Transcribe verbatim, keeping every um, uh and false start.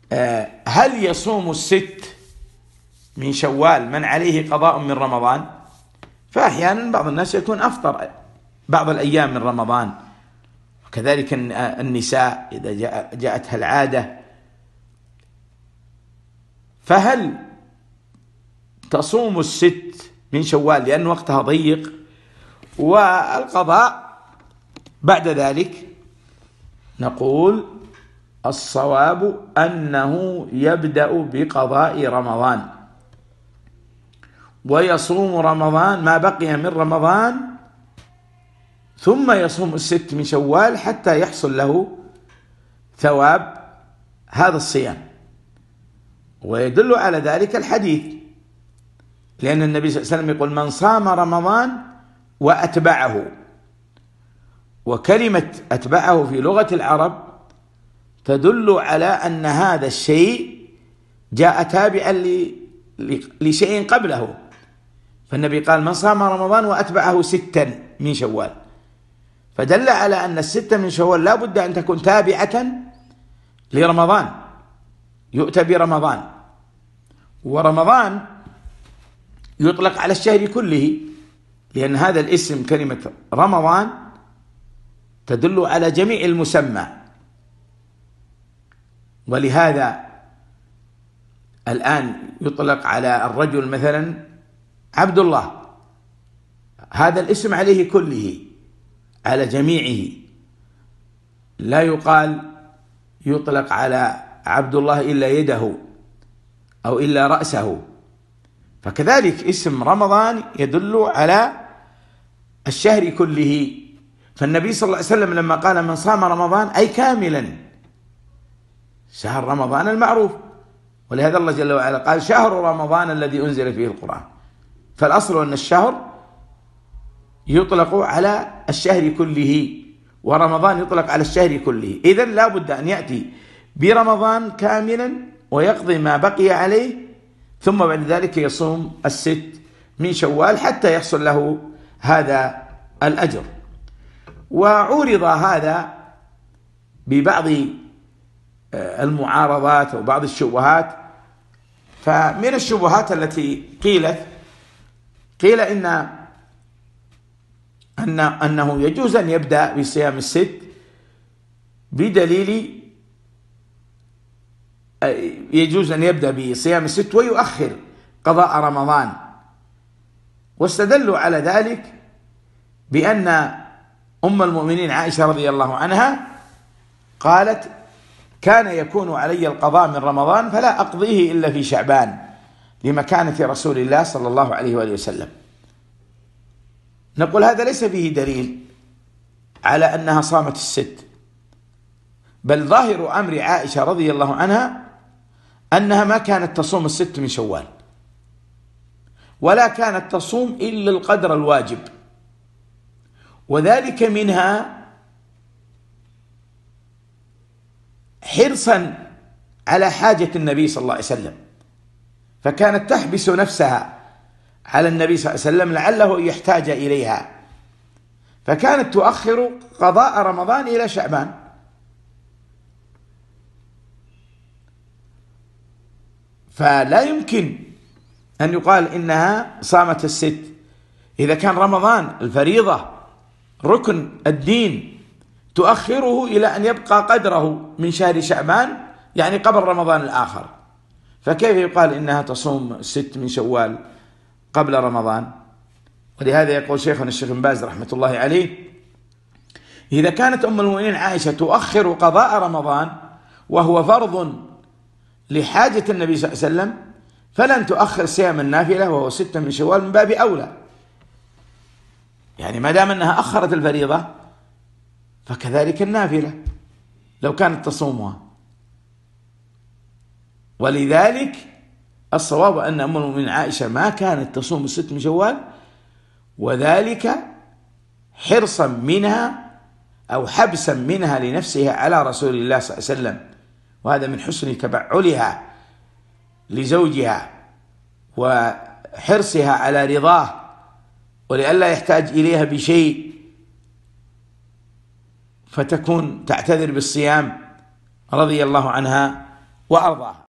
هل يصوم الست من شوال من عليه قضاء من رمضان؟ فأحيانا بعض الناس يكون أفطر بعض الأيام من رمضان، وكذلك النساء إذا جاءتها العادة. فهل تصوم الست من شوال لأن وقتها ضيق والقضاء بعد ذلك؟ نقول الصواب أنه يبدأ بقضاء رمضان ويصوم رمضان ما بقي من رمضان، ثم يصوم الست من شوال حتى يحصل له ثواب هذا الصيام. ويدل على ذلك الحديث، لأن النبي صلى الله عليه وسلم يقول من صام رمضان وأتبعه، وكلمة أتبعه في لغة العرب تدل على أن هذا الشيء جاء تابعا لشيء قبله. فالنبي قال من صام رمضان وأتبعه ستا من شوال، فدل على أن الستة من شوال لا بد أن تكون تابعة لرمضان، يؤتى برمضان. ورمضان يطلق على الشهر كله، لأن هذا الاسم كلمة رمضان تدل على جميع المسمى. ولهذا الآن يطلق على الرجل مثلا عبد الله، هذا الاسم عليه كله، على جميعه، لا يقال يطلق على عبد الله إلا يده أو إلا رأسه. فكذلك اسم رمضان يدل على الشهر كله. فالنبي صلى الله عليه وسلم لما قال من صام رمضان أي كاملا شهر رمضان المعروف، ولهذا الله جل وعلا قال شهر رمضان الذي أنزل فيه القرآن. فالأصل أن الشهر يطلق على الشهر كله، ورمضان يطلق على الشهر كله. إذن لا بد أن يأتي برمضان كاملا ويقضي ما بقي عليه، ثم بعد ذلك يصوم الست من شوال حتى يحصل له هذا الأجر. وعورض هذا ببعض المعارضات وبعض الشبهات. فمن الشبهات التي قيلت قيل إن أن أنه يجوز أن يبدأ بصيام الست بدليل يجوز أن يبدأ بصيام الست ويؤخر قضاء رمضان، واستدلوا على ذلك بأن أم المؤمنين عائشة رضي الله عنها قالت كان يكون علي القضاء من رمضان فلا أقضيه إلا في شعبان لمكانة رسول الله صلى الله عليه وآله وسلم. نقول هذا ليس فيه دليل على أنها صامت الست، بل ظاهر أمر عائشة رضي الله عنها أنها ما كانت تصوم الست من شوال، ولا كانت تصوم إلا القدر الواجب، وذلك منها حرصا على حاجة النبي صلى الله عليه وسلم، فكانت تحبس نفسها على النبي صلى الله عليه وسلم لعله يحتاج إليها، فكانت تؤخر قضاء رمضان إلى شعبان. فلا يمكن أن يقال إنها صامت الست إذا كان رمضان الفريضة ركن الدين تؤخره إلى أن يبقى قدره من شهر شعبان، يعني قبل رمضان الآخر، فكيف يقال إنها تصوم الست من شوال قبل رمضان؟ ولهذا يقول شيخنا الشيخ بن باز رحمة الله عليه إذا كانت أم المؤمنين عائشة تؤخر قضاء رمضان وهو فرض لحاجة النبي صلى الله عليه وسلم، فلن تؤخر صيام النافلة وهو ستة من شوال من باب أولى. يعني ما دام أنها أخرت الفريضة فكذلك النافلة لو كانت تصومها. ولذلك الصواب أن أم المؤمنين عائشة ما كانت تصوم الست من شوال، وذلك حرصا منها أو حبسا منها لنفسها على رسول الله صلى الله عليه وسلم، وهذا من حسن تبعلها لزوجها وحرصها على رضاه ولئلا يحتاج إليها بشيء فتكون تعتذر بالصيام رضي الله عنها وأرضاها.